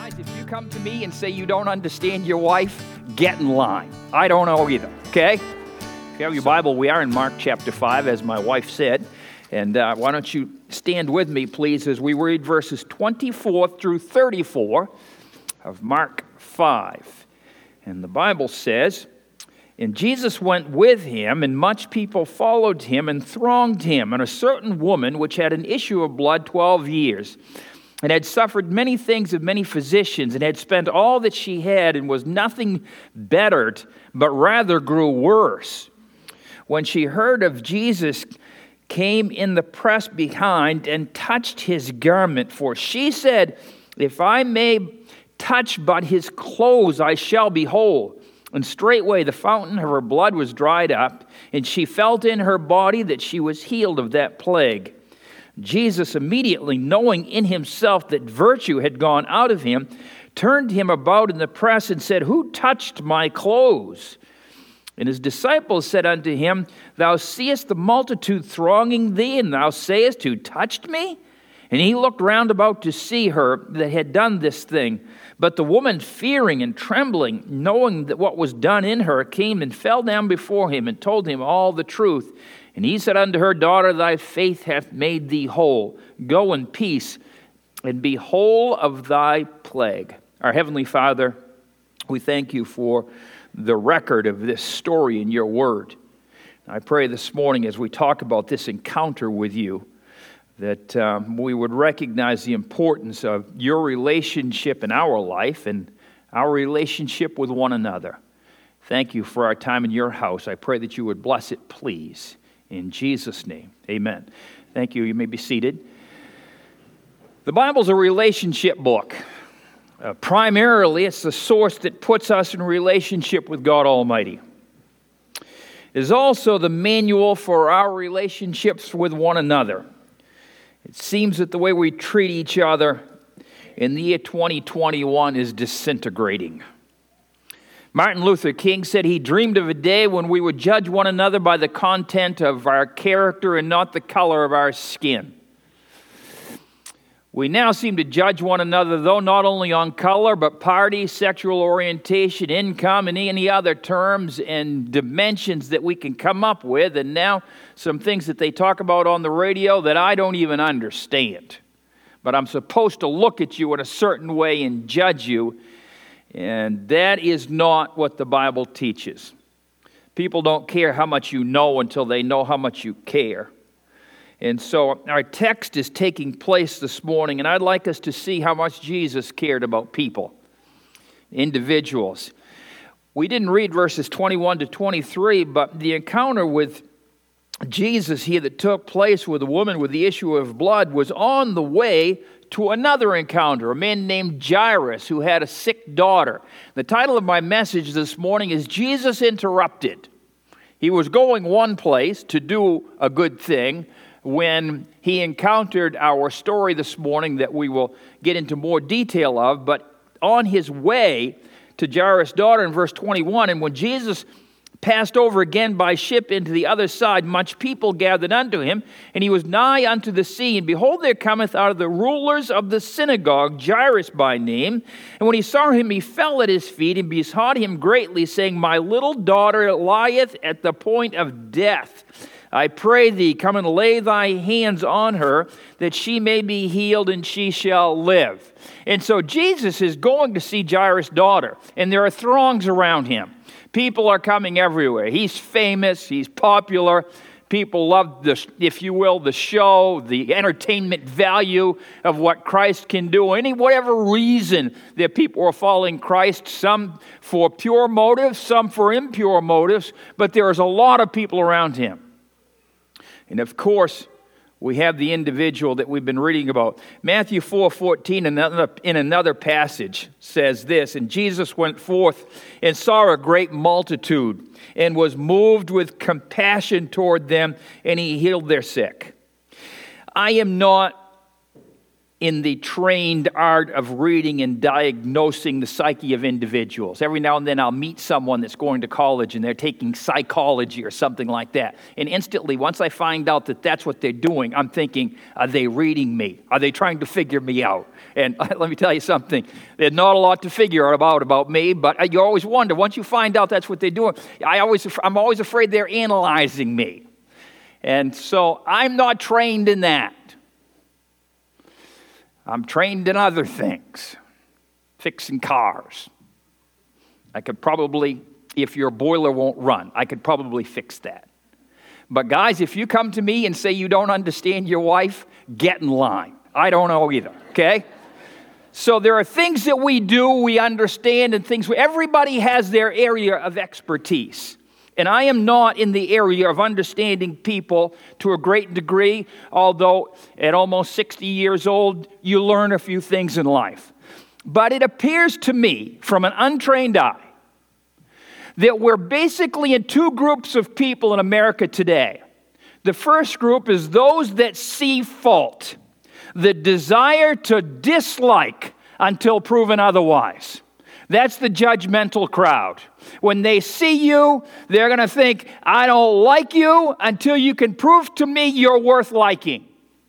Guys, if you come to me and say you don't understand your wife, get in line. I don't know either, okay? If you have your Bible, we are in Mark chapter 5, as my wife said. And why don't you stand with me, please, as we read verses 24 through 34 of Mark 5. And the Bible says, "And Jesus went with him, and much people followed him and thronged him. And a certain woman, which had an issue of blood 12 years, and had suffered many things of many physicians, and had spent all that she had, and was nothing bettered, but rather grew worse. When she heard of Jesus, came in the press behind, and touched his garment. For she said, If I may touch but his clothes, I shall be whole. And straightway the fountain of her blood was dried up, and she felt in her body that she was healed of that plague. Jesus, immediately knowing in himself that virtue had gone out of him, turned him about in the press and said, Who touched my clothes? And his disciples said unto him, Thou seest the multitude thronging thee, and thou sayest, Who touched me? And he looked round about to see her that had done this thing. But the woman, fearing and trembling, knowing that what was done in her, came and fell down before him, and told him all the truth. And he said unto her, Daughter, thy faith hath made thee whole. Go in peace, and be whole of thy plague." Our Heavenly Father, we thank you for the record of this story in your word. I pray this morning as we talk about this encounter with you, that we would recognize the importance of your relationship in our life and our relationship with one another. Thank you for our time in your house. I pray that you would bless it, please. In Jesus' name, amen. Thank you. You may be seated. The Bible's a relationship book. Primarily, it's the source that puts us in relationship with God Almighty. It is also the manual for our relationships with one another. It seems that the way we treat each other in the year 2021 is disintegrating. Martin Luther King said he dreamed of a day when we would judge one another by the content of our character and not the color of our skin. We now seem to judge one another, though, not only on color, but party, sexual orientation, income, and any other terms and dimensions that we can come up with. And now some things that they talk about on the radio that I don't even understand. But I'm supposed to look at you in a certain way and judge you. And that is not what the Bible teaches. People don't care how much you know until they know how much you care. And so our text is taking place this morning, and I'd like us to see how much Jesus cared about people, individuals. We didn't read verses 21 to 23, but the encounter with Jesus here that took place with a woman with the issue of blood was on the way to another encounter, a man named Jairus who had a sick daughter. The title of my message this morning is Jesus Interrupted. He was going one place to do a good thing when he encountered our story this morning that we will get into more detail of, but on his way to Jairus' daughter in verse 21, and when Jesus passed over again by ship into the other side, much people gathered unto him, and he was nigh unto the sea. And behold, there cometh out of the rulers of the synagogue Jairus by name. And when he saw him, he fell at his feet and besought him greatly, saying, My little daughter lieth at the point of death. I pray thee, come and lay thy hands on her, that she may be healed, and she shall live. And so Jesus is going to see Jairus' daughter, and there are throngs around him. People are coming everywhere. He's famous. He's popular. People love, if you will, the show, the entertainment value of what Christ can do. Whatever reason that people are following Christ, some for pure motives, some for impure motives, but there is a lot of people around him. And of course, we have the individual that we've been reading about. Matthew 4:14 in another passage says this, And Jesus went forth and saw a great multitude, and was moved with compassion toward them, and he healed their sick. I am not in the trained art of reading and diagnosing the psyche of individuals. Every now and then I'll meet someone that's going to college and they're taking psychology or something like that. And instantly, once I find out that that's what they're doing, I'm thinking, are they reading me? Are they trying to figure me out? And let me tell you something, there's not a lot to figure out about me, but you always wonder, once you find out that's what they're doing, I'm always afraid they're analyzing me. And so I'm not trained in that. I'm trained in other things, fixing cars. I could probably, if your boiler won't run, I could probably fix that. But guys, if you come to me and say you don't understand your wife, get in line. I don't know either, okay? So there are things that we do, we understand, and everybody has their area of expertise. And I am not in the area of understanding people to a great degree, although at almost 60 years old, you learn a few things in life. But it appears to me, from an untrained eye, that we're basically in two groups of people in America today. The first group is those that see fault, the desire to dislike until proven otherwise. That's the judgmental crowd. When they see you, they're going to think, I don't like you until you can prove to me you're worth liking.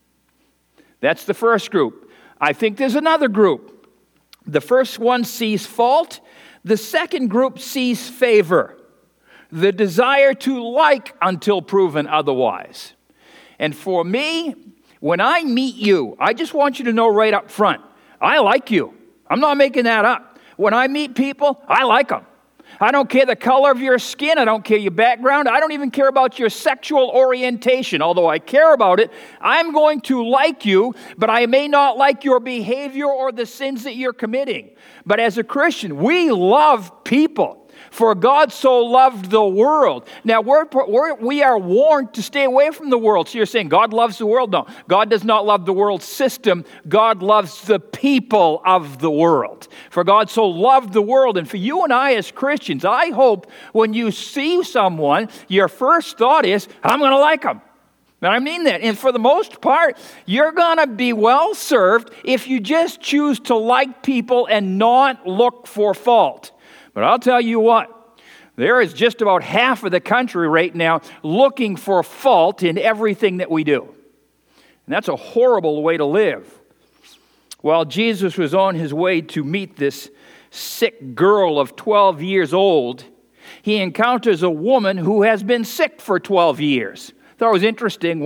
That's the first group. I think there's another group. The first one sees fault. The second group sees favor. The desire to like until proven otherwise. And for me, when I meet you, I just want you to know right up front, I like you. I'm not making that up. When I meet people, I like them. I don't care the color of your skin. I don't care your background. I don't even care about your sexual orientation. Although I care about it, I'm going to like you, but I may not like your behavior or the sins that you're committing. But as a Christian, we love people. For God so loved the world. Now, we are warned to stay away from the world. So you're saying God loves the world? No, God does not love the world system. God loves the people of the world. For God so loved the world. And for you and I as Christians, I hope when you see someone, your first thought is, I'm going to like them. And I mean that. And for the most part, you're going to be well served if you just choose to like people and not look for fault. But I'll tell you what, there is just about half of the country right now looking for fault in everything that we do. And that's a horrible way to live. While Jesus was on his way to meet this sick girl of 12 years old, he encounters a woman who has been sick for 12 years. I thought it was interesting.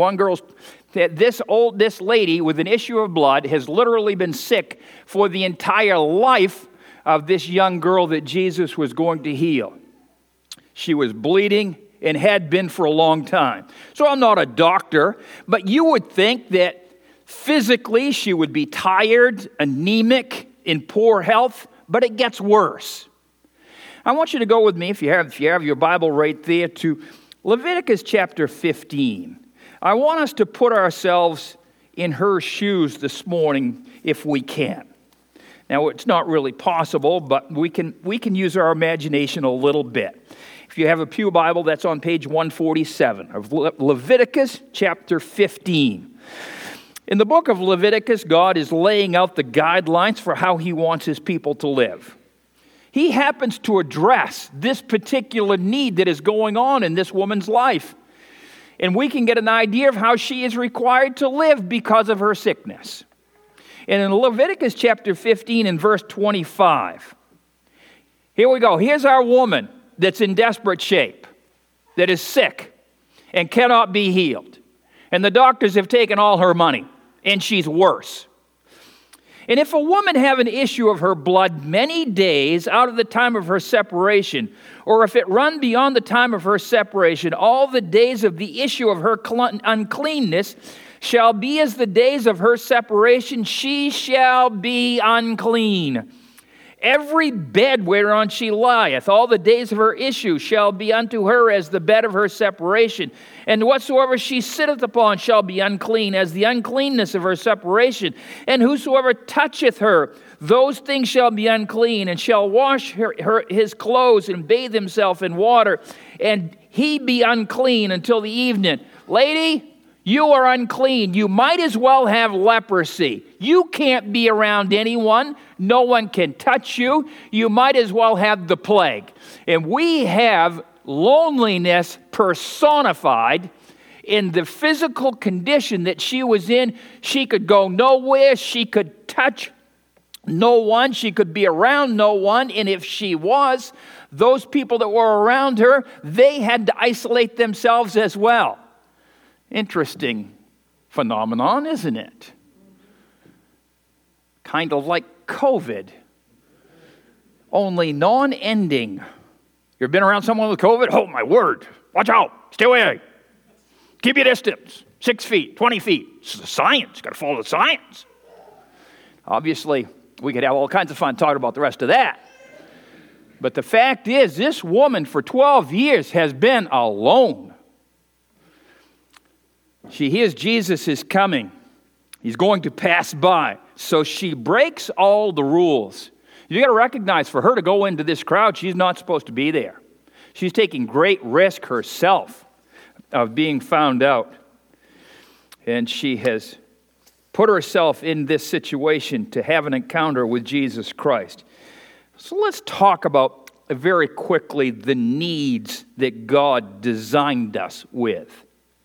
This lady with an issue of blood has literally been sick for the entire life of this young girl that Jesus was going to heal. She was bleeding and had been for a long time. So I'm not a doctor, but you would think that physically she would be tired, anemic, in poor health, but it gets worse. I want you to go with me, if you have your Bible right there, to Leviticus chapter 15. I want us to put ourselves in her shoes this morning if we can. Now, it's not really possible, but we can use our imagination a little bit. If you have a pew Bible, that's on page 147 of Leviticus chapter 15. In the book of Leviticus, God is laying out the guidelines for how he wants his people to live. He happens to address this particular need that is going on in this woman's life. And we can get an idea of how she is required to live because of her sickness. And in Leviticus chapter 15 and verse 25, here we go. Here's our woman that's in desperate shape, that is sick and cannot be healed. And the doctors have taken all her money, and she's worse. And if a woman have an issue of her blood many days out of the time of her separation, or if it run beyond the time of her separation, all the days of the issue of her uncleanness shall be as the days of her separation, she shall be unclean. Every bed whereon she lieth, all the days of her issue shall be unto her as the bed of her separation. And whatsoever she sitteth upon shall be unclean, as the uncleanness of her separation. And whosoever toucheth her, those things shall be unclean, and shall wash his clothes and bathe himself in water, and he be unclean until the evening. Lady, You are unclean. You might as well have leprosy. You can't be around anyone. No one can touch you. You might as well have the plague. And we have loneliness personified in the physical condition that she was in. She could go nowhere. She could touch no one. She could be around no one. And if she was, those people that were around her, they had to isolate themselves as well. Interesting phenomenon, isn't it? Kind of like COVID, only non-ending. You ever been around someone with COVID? Oh, my word. Watch out. Stay away. Keep your distance. 6 feet, 20 feet. It's the science. Got to follow the science. Obviously, we could have all kinds of fun talking about the rest of that. But the fact is, this woman for 12 years has been alone. She hears Jesus is coming. He's going to pass by. So she breaks all the rules. You got to recognize, for her to go into this crowd, she's not supposed to be there. She's taking great risk herself of being found out. And she has put herself in this situation to have an encounter with Jesus Christ. So let's talk about very quickly the needs that God designed us with.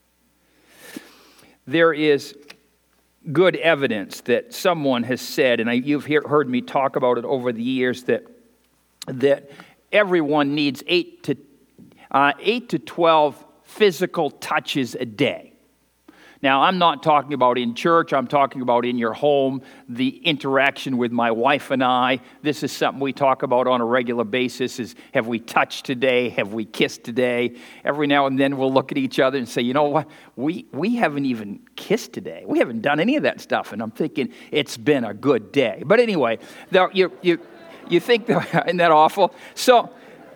There is good evidence that someone has said, and you've heard me talk about it over the years, that everyone needs 8 to 12 physical touches a day. Now, I'm not talking about in church. I'm talking about in your home, the interaction with my wife and I. This is something we talk about on a regular basis, is have we touched today? Have we kissed today? Every now and then we'll look at each other and say, you know what? We haven't even kissed today. We haven't done any of that stuff. And I'm thinking, it's been a good day. But anyway, you think, isn't that awful? So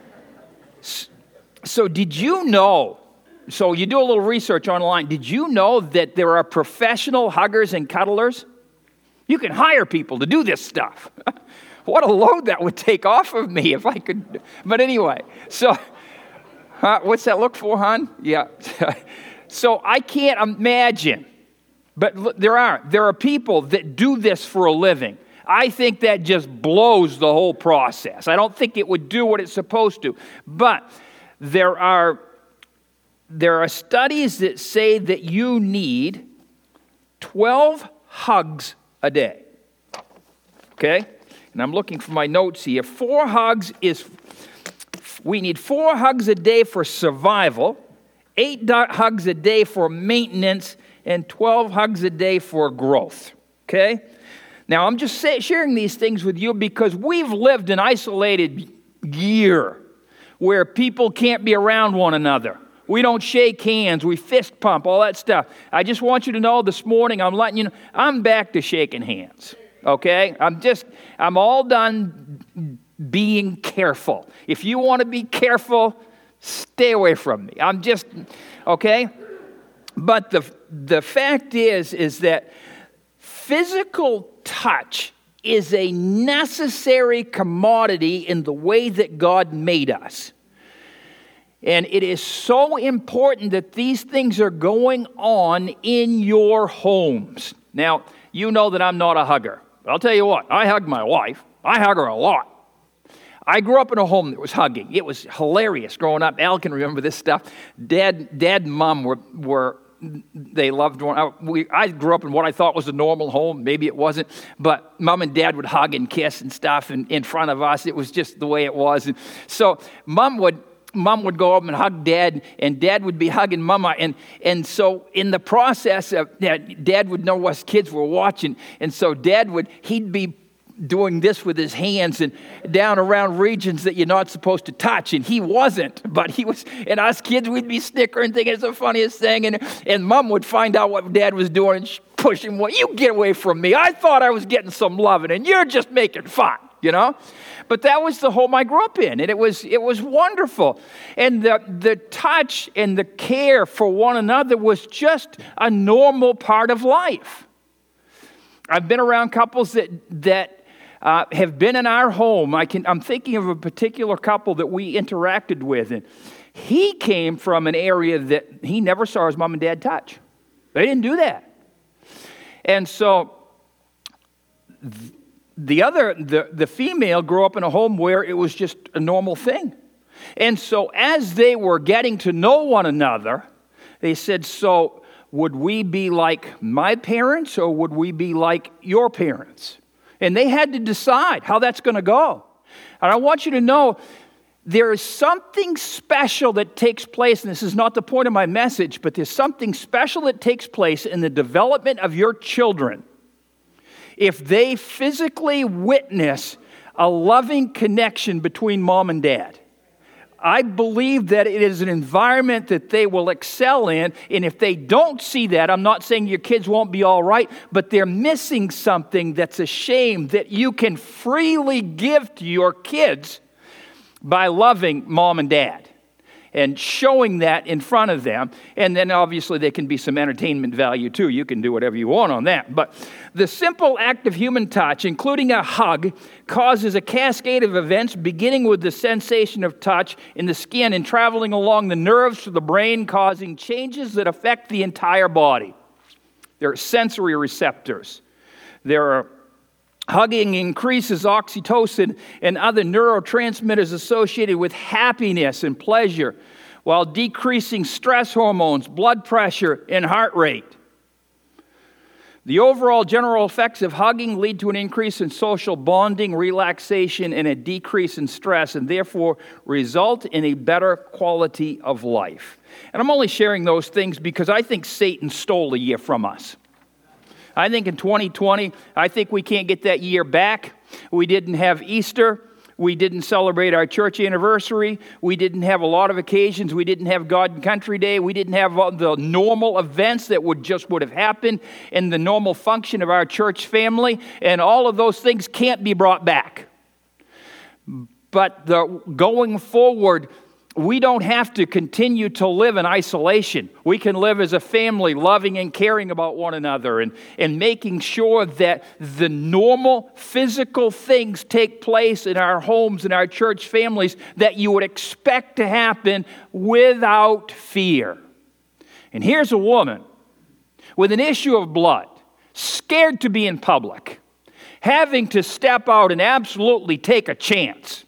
did you know? So you do a little research online. Did you know that there are professional huggers and cuddlers? You can hire people to do this stuff. What a load that would take off of me if I could. But anyway, so what's that look for, hon? Yeah. So I can't imagine. But there are people that do this for a living. I think that just blows the whole process. I don't think it would do what it's supposed to. But there are studies that say that you need 12 hugs a day. Okay? And I'm looking for my notes here. We need 4 hugs a day for survival, 8 hugs a day for maintenance, and 12 hugs a day for growth. Okay? Now, I'm just sharing these things with you because we've lived an isolated year where people can't be around one another. We don't shake hands. We fist pump, all that stuff. I just want you to know this morning, I'm letting you know, I'm back to shaking hands, okay? I'm all done being careful. If you want to be careful, stay away from me. Okay? But the fact is that physical touch is a necessary commodity in the way that God made us. And it is so important that these things are going on in your homes. Now, you know that I'm not a hugger. But I'll tell you what, I hug my wife. I hug her a lot. I grew up in a home that was hugging. It was hilarious growing up. Al can remember this stuff. Dad and Mom were they loved one. I grew up in what I thought was a normal home. Maybe it wasn't. But Mom and Dad would hug and kiss and stuff in front of us. It was just the way it was. And so Mom would go up and hug Dad, and Dad would be hugging Mama. And so in the process of that, Dad would know us kids were watching. And so he'd be doing this with his hands and down around regions that you're not supposed to touch. And he wasn't, but he was. And us kids, we'd be snickering, thinking it's the funniest thing. And Mom would find out what Dad was doing and push him. Well, you get away from me. I thought I was getting some loving, and you're just making fun, you know? But that was the home I grew up in, and it was wonderful. And the touch and the care for one another was just a normal part of life. I've been around couples that have been in our home. I'm thinking of a particular couple that we interacted with, and he came from an area that he never saw his mom and dad touch. They didn't do that. And so the female grew up in a home where it was just a normal thing. And so as they were getting to know one another, they said, so would we be like my parents or would we be like your parents? And they had to decide how that's going to go. And I want you to know there is something special that takes place, and this is not the point of my message, but there's something special that takes place in the development of your children if they physically witness a loving connection between mom and dad. I believe that it is an environment that they will excel in, and if they don't see that, I'm not saying your kids won't be all right, but they're missing something that's a shame that you can freely give to your kids by loving mom and dad and showing that in front of them. And then obviously there can be some entertainment value too. You can do whatever you want on that. But the simple act of human touch, including a hug, causes a cascade of events beginning with the sensation of touch in the skin and traveling along the nerves to the brain, causing changes that affect the entire body. There are sensory receptors. Hugging increases oxytocin and other neurotransmitters associated with happiness and pleasure, while decreasing stress hormones, blood pressure, and heart rate. The overall general effects of hugging lead to an increase in social bonding, relaxation, and a decrease in stress, and therefore result in a better quality of life. And I'm only sharing those things because I think Satan stole a year from us. I think in 2020, I think we can't get that year back. We didn't have Easter. We didn't celebrate our church anniversary. We didn't have a lot of occasions. We didn't have God and Country Day. We didn't have the normal events that would have happened in the normal function of our church family. And all of those things can't be brought back. But going forward, we don't have to continue to live in isolation. We can live as a family, loving and caring about one another and making sure that the normal physical things take place in our homes and our church families that you would expect to happen without fear. And here's a woman with an issue of blood, scared to be in public, having to step out and absolutely take a chance.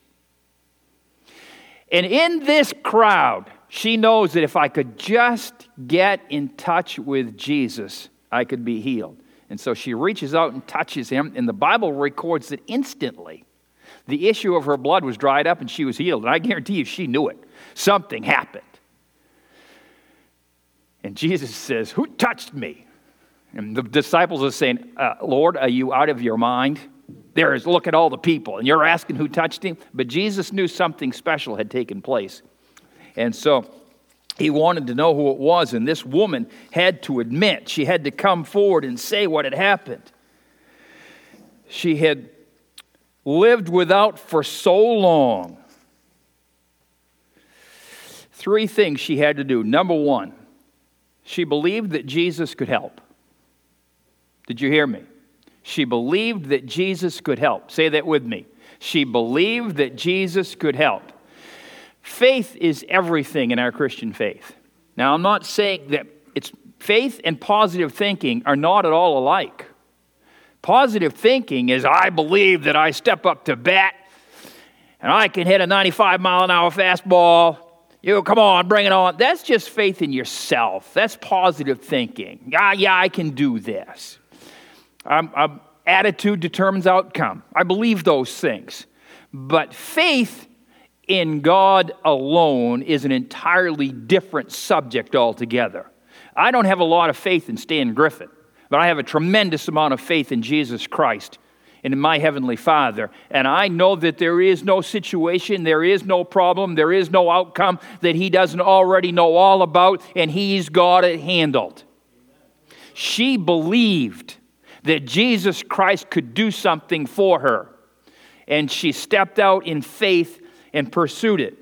And in this crowd, she knows that if I could just get in touch with Jesus, I could be healed. And so she reaches out and touches him, and the Bible records that instantly the issue of her blood was dried up and she was healed. And I guarantee you she knew it. Something happened. And Jesus says, "Who touched me?" And the disciples are saying, "Lord, are you out of your mind? Look at all the people, and you're asking who touched him?" But Jesus knew something special had taken place. And so he wanted to know who it was, and this woman had to admit, she had to come forward and say what had happened. She had lived without for so long. 3 things she had to do. Number 1, she believed that Jesus could help. Did you hear me? She believed that Jesus could help. Say that with me. She believed that Jesus could help. Faith is everything in our Christian faith. Now, I'm not saying that faith and positive thinking are not at all alike. Positive thinking is, I believe that I step up to bat and I can hit a 95-mile-an-hour fastball. You, come on, bring it on. That's just faith in yourself. That's positive thinking. Yeah, I can do this. Attitude determines outcome. I believe those things. But faith in God alone is an entirely different subject altogether. I don't have a lot of faith in Stan Griffin, but I have a tremendous amount of faith in Jesus Christ and in my Heavenly Father. And I know that there is no situation, there is no problem, there is no outcome that He doesn't already know all about, and He's got it handled. She believed that Jesus Christ could do something for her. And she stepped out in faith and pursued it.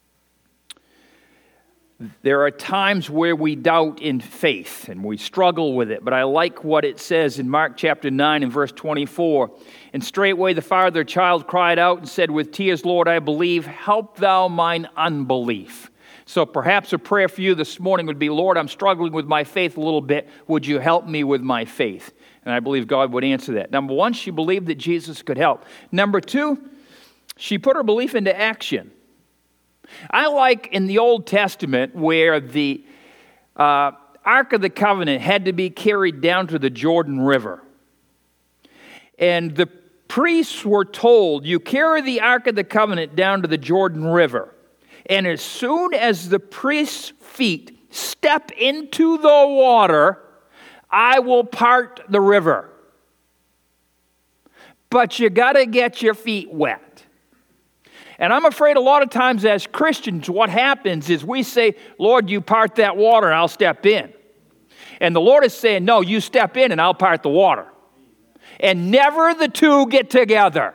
There are times where we doubt in faith and we struggle with it, but I like what it says in Mark chapter 9 and verse 24. "And straightway the father of the child cried out and said with tears, Lord, I believe, help thou mine unbelief." So perhaps a prayer for you this morning would be, Lord, I'm struggling with my faith a little bit. Would you help me with my faith? And I believe God would answer that. Number one, she believed that Jesus could help. Number two, she put her belief into action. I like in the Old Testament where the Ark of the Covenant had to be carried down to the Jordan River. And the priests were told, you carry the Ark of the Covenant down to the Jordan River. And as soon as the priest's feet step into the water, I will part the river. But you got to get your feet wet. And I'm afraid a lot of times as Christians, what happens is we say, Lord, you part that water and I'll step in. And the Lord is saying, no, you step in and I'll part the water. And never the two get together.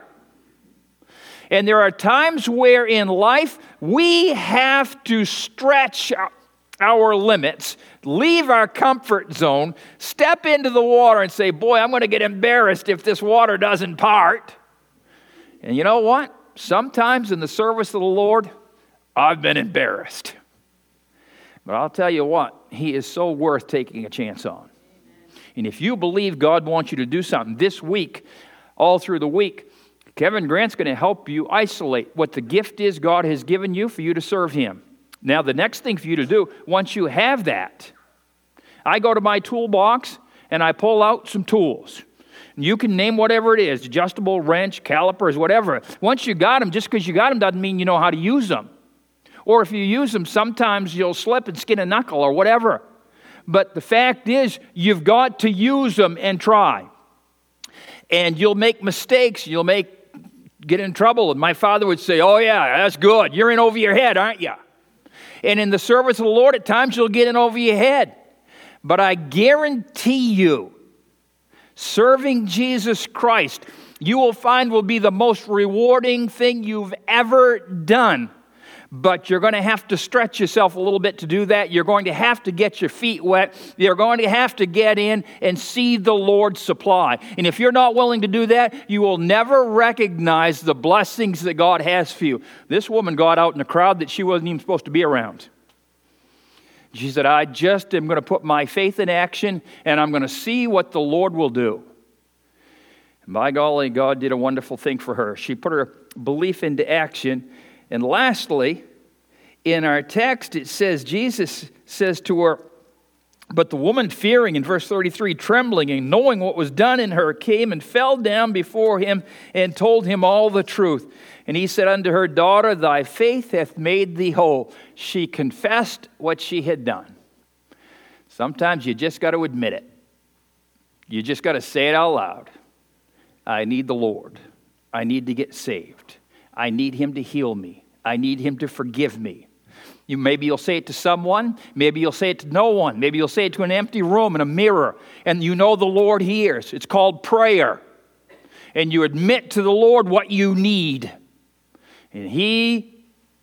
And there are times where in life we have to stretch our limits, leave our comfort zone, step into the water and say, boy, I'm going to get embarrassed if this water doesn't part. And you know what? Sometimes in the service of the Lord, I've been embarrassed. But I'll tell you what, He is so worth taking a chance on. And if you believe God wants you to do something this week, all through the week, Kevin Grant's going to help you isolate what the gift is God has given you for you to serve Him. Now, the next thing for you to do, once you have that, I go to my toolbox and I pull out some tools. You can name whatever it is, adjustable wrench, calipers, whatever. Once you got them, just because you got them doesn't mean you know how to use them. Or if you use them, sometimes you'll slip and skin a knuckle or whatever. But the fact is, you've got to use them and try. And you'll make mistakes. You'll get in trouble. And my father would say, oh yeah, that's good. You're in over your head, aren't you? And in the service of the Lord, at times you'll get in over your head. But I guarantee you, serving Jesus Christ, you will find will be the most rewarding thing you've ever done. But you're going to have to stretch yourself a little bit to do that. You're going to have to get your feet wet. You're going to have to get in and see the Lord supply. And if you're not willing to do that, you will never recognize the blessings that God has for you. This woman got out in a crowd that she wasn't even supposed to be around. She said, I just am going to put my faith in action, and I'm going to see what the Lord will do. And by golly, God did a wonderful thing for her. She put her belief into action. And lastly, in our text, it says, Jesus says to her, but the woman fearing, in verse 33, trembling and knowing what was done in her, came and fell down before him and told him all the truth. And he said unto her, daughter, thy faith hath made thee whole. She confessed what she had done. Sometimes you just got to admit it. You just got to say it out loud. I need the Lord. I need to get saved. I need Him to heal me. I need Him to forgive me. Maybe you'll say it to someone. Maybe you'll say it to no one. Maybe you'll say it to an empty room in a mirror. And you know the Lord hears. It's called prayer. And you admit to the Lord what you need. And He,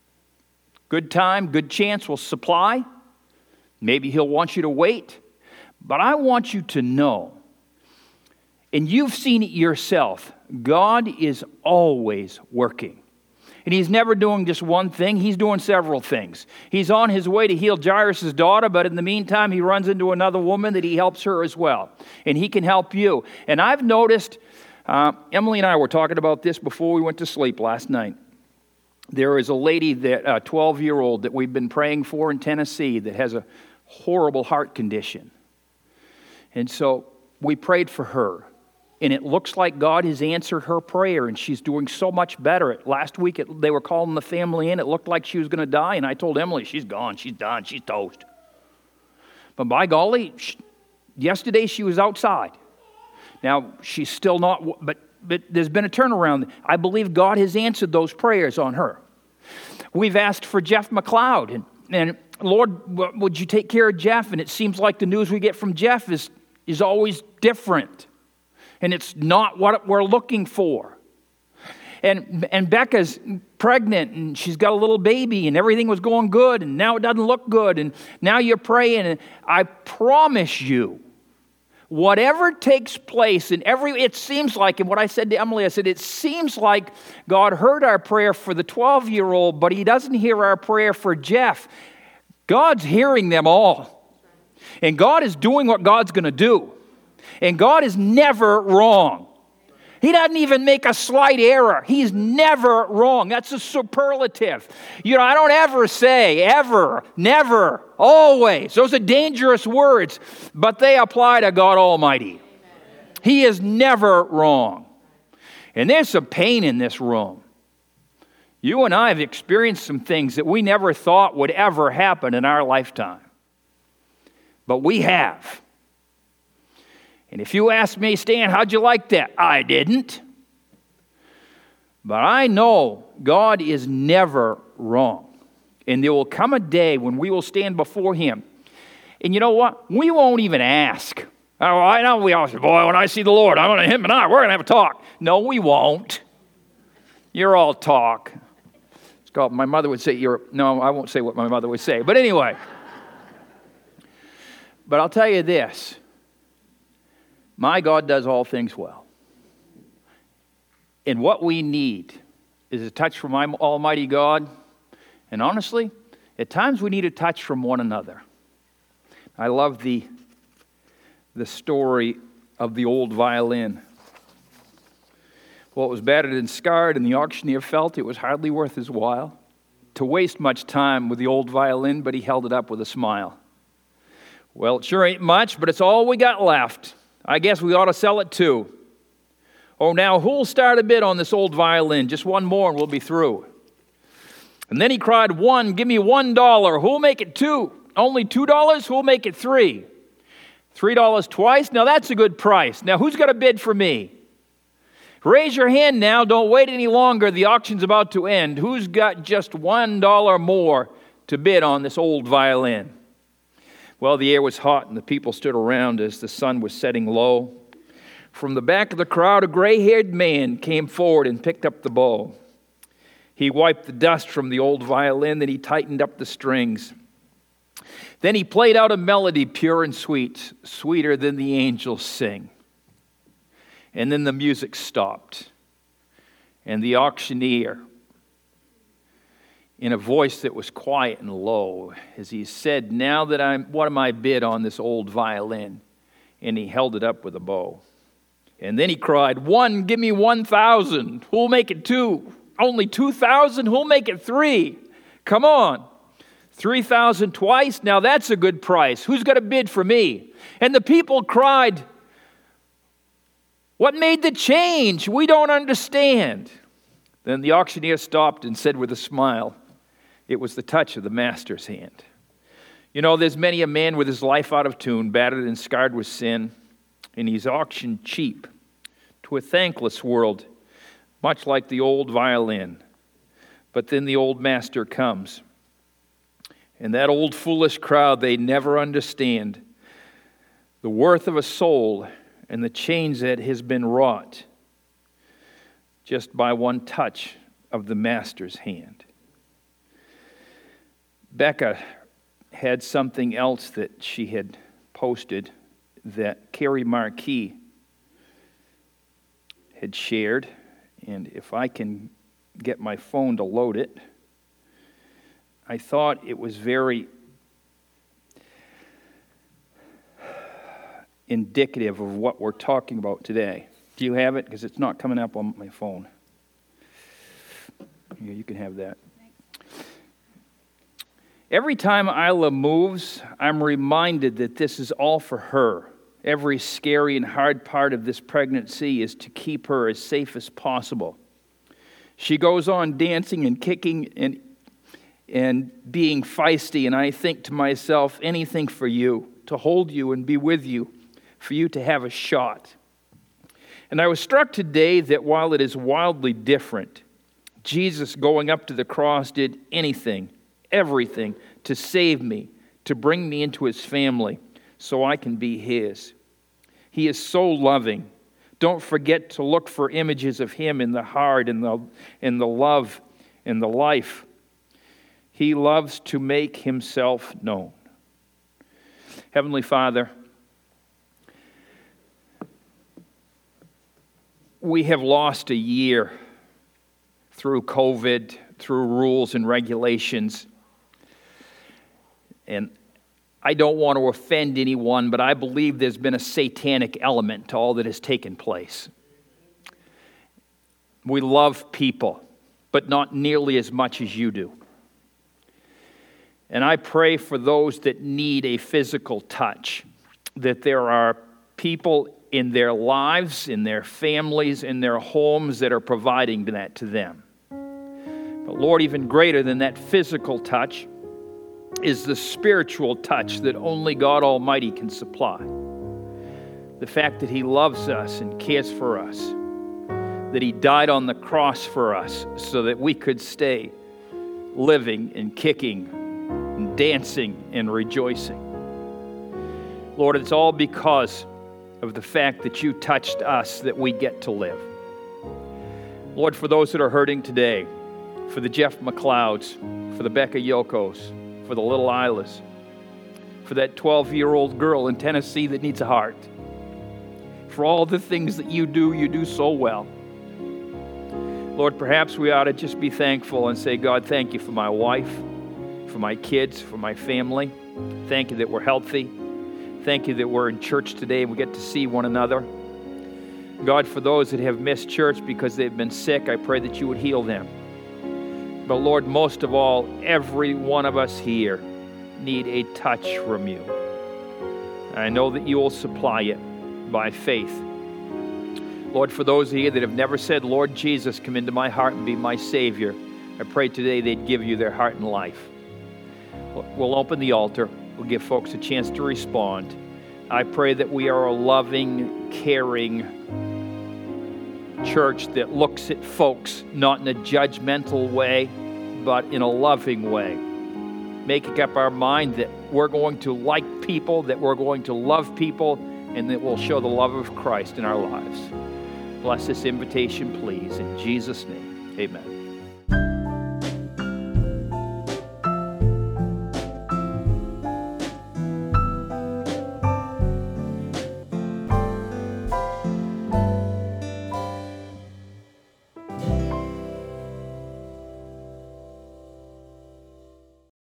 good time, good chance, will supply. Maybe He'll want you to wait. But I want you to know, and you've seen it yourself, God is always working. And He's never doing just one thing. He's doing several things. He's on His way to heal Jairus' daughter, but in the meantime, He runs into another woman that He helps her as well. And He can help you. And I've noticed, Emily and I were talking about this before we went to sleep last night. There is a lady, that a 12-year-old that we've been praying for in Tennessee that has a horrible heart condition. And so we prayed for her. And it looks like God has answered her prayer, and she's doing so much better. Last week, they were calling the family in. It looked like she was going to die, and I told Emily, she's gone, she's done, she's toast. But by golly, yesterday she was outside. Now, she's still not, but there's been a turnaround. I believe God has answered those prayers on her. We've asked for Jeff McLeod, and Lord, would you take care of Jeff? And it seems like the news we get from Jeff is always different. And it's not what we're looking for. And Becca's pregnant, and she's got a little baby, and everything was going good, and now it doesn't look good, and now you're praying, and I promise you, whatever takes place, it seems like, and what I said to Emily, I said, it seems like God heard our prayer for the 12-year-old, but He doesn't hear our prayer for Jeff. God's hearing them all. And God is doing what God's going to do. And God is never wrong. He doesn't even make a slight error. He's never wrong. That's a superlative. I don't ever say ever, never, always. Those are dangerous words, but they apply to God Almighty. He is never wrong. And there's some pain in this room. You and I have experienced some things that we never thought would ever happen in our lifetime. But we have. And if you ask me, Stan, how'd you like that? I didn't. But I know God is never wrong. And there will come a day when we will stand before Him. And you know what? We won't even ask. Oh, I know we all say, boy, when I see the Lord, we're going to have a talk. No, we won't. You're all talk. It's called, my mother would say, no, I won't say what my mother would say. But anyway. But I'll tell you this. My God does all things well. And what we need is a touch from Almighty God. And honestly, at times we need a touch from one another. I love the story of the old violin. Well, it was battered and scarred, and the auctioneer felt it was hardly worth his while to waste much time with the old violin, but he held it up with a smile. Well, it sure ain't much, but it's all we got left. I guess we ought to sell it too. Oh, now who'll start a bid on this old violin? Just one more and we'll be through. And then he cried, one, give me $1. Who'll make it two? Only $2? Who'll make it three? $3 twice? Now that's a good price. Now who's got a bid for me? Raise your hand now. Don't wait any longer. The auction's about to end. Who's got just $1 more to bid on this old violin? Well, the air was hot and the people stood around as the sun was setting low. From the back of the crowd, a gray-haired man came forward and picked up the bow. He wiped the dust from the old violin, then he tightened up the strings. Then he played out a melody pure and sweet, sweeter than the angels sing. And then the music stopped. And the auctioneer, in a voice that was quiet and low, as he said, what am I bid on this old violin? And he held it up with a bow. And then he cried, one, give me 1,000. Who'll make it two? Only 2,000? Who'll make it three? Come on. 3,000 twice? Now that's a good price. Who's got a bid for me? And the people cried, what made the change? We don't understand. Then the auctioneer stopped and said with a smile, it was the touch of the master's hand. There's many a man with his life out of tune, battered and scarred with sin, and he's auctioned cheap to a thankless world, much like the old violin. But then the old master comes, and that old foolish crowd, they never understand the worth of a soul and the change that has been wrought just by one touch of the master's hand. Becca had something else that she had posted that Carrie Marquis had shared, and if I can get my phone to load it, I thought it was very indicative of what we're talking about today. Do you have it? Because it's not coming up on my phone. Yeah, you can have that. Every time Isla moves, I'm reminded that this is all for her. Every scary and hard part of this pregnancy is to keep her as safe as possible. She goes on dancing and kicking and being feisty, and I think to myself, anything for you, to hold you and be with you, for you to have a shot. And I was struck today that while it is wildly different, Jesus going up to the cross did anything, everything to save me, to bring me into His family so I can be His. He is so loving. Don't forget to look for images of Him in the heart and the love and the life. He loves to make Himself known. Heavenly Father, we have lost a year through COVID, through rules and regulations. And I don't want to offend anyone, but I believe there's been a satanic element to all that has taken place. We love people, but not nearly as much as you do. And I pray for those that need a physical touch, that there are people in their lives, in their families, in their homes that are providing that to them. But Lord, even greater than that physical touch is the spiritual touch that only God Almighty can supply. The fact that He loves us and cares for us, that He died on the cross for us so that we could stay living and kicking and dancing and rejoicing. Lord, it's all because of the fact that You touched us that we get to live. Lord, for those that are hurting today, for the Jeff McLeods, for the Becca Yokos, for the little Islas, for that 12-year-old girl in Tennessee that needs a heart, for all the things that You do so well. Lord, perhaps we ought to just be thankful and say, God, thank You for my wife, for my kids, for my family. Thank You that we're healthy. Thank You that we're in church today and we get to see one another. God, for those that have missed church because they've been sick, I pray that You would heal them. But Lord, most of all, every one of us here need a touch from You. I know that You will supply it by faith. Lord, for those here that have never said, Lord Jesus, come into my heart and be my Savior, I pray today they'd give You their heart and life. We'll open the altar. We'll give folks a chance to respond. I pray that we are a loving, caring church that looks at folks not in a judgmental way, but in a loving way. Making up our mind that we're going to like people, that we're going to love people, and that we'll show the love of Christ in our lives. Bless this invitation, please. In Jesus' name, amen.